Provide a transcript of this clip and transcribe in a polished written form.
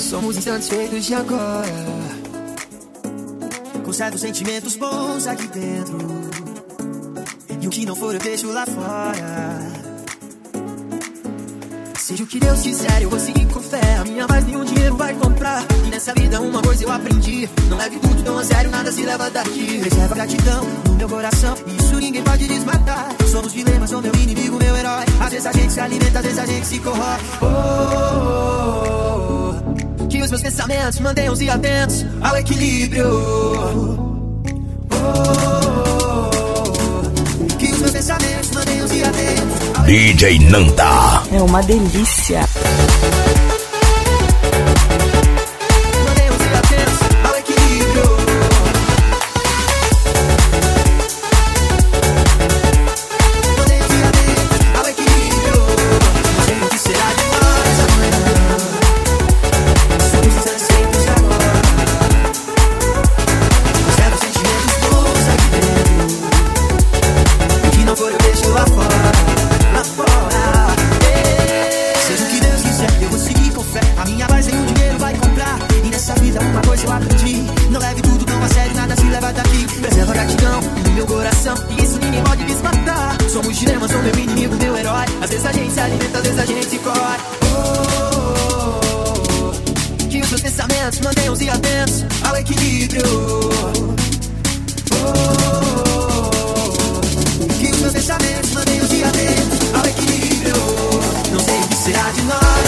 Somos insatisfeitos de agora. Conservo sentimentos bons aqui dentro, e o que não for eu deixo lá fora. Seja o que Deus quiser, eu vou seguir com fé. A minha paz nenhum dinheiro vai comprar. E nessa vida uma coisa eu aprendi: não leve tudo tão a sério, nada se leva daqui. Reserva gratidão no meu coração, isso ninguém pode desmatar. Somos dilemas, sou meu inimigo, meu herói. Às vezes a gente se alimenta, às vezes a gente se corrói. Que os meus pensamentos mantenham-se atentos ao equilíbrio. Que os meus pensamentos mantenham-se atentos ao DJ Nanda. É uma delícia. Mantenham-se atentos ao equilíbrio. Mantenham-se atentos ao equilíbrio. Não sei o que será de nós amanhã. Somos insatisfeitos agora. Conservo sentimentos bons aqui dentro, e que não for eu deixo lá fora. Lá fora. Seja o que Deus quiser, eu vou seguir com fé. A minha base nenhum dinheiro vai comprar. E nessa vida uma coisa eu aprendi: não leve tudo tão a sério, nada se leva daqui. Preserva a gratidão no meu coração, e isso ninguém pode desmatar. Somos dilemas, sou meu inimigo, meu herói. Às vezes a gente se alimenta, às vezes a gente se corre. Que os meus pensamentos mantenham-se atentos ao equilíbrio. Que os meus pensamentos mantenham-se atentos ao equilíbrio. Não sei o que será de nós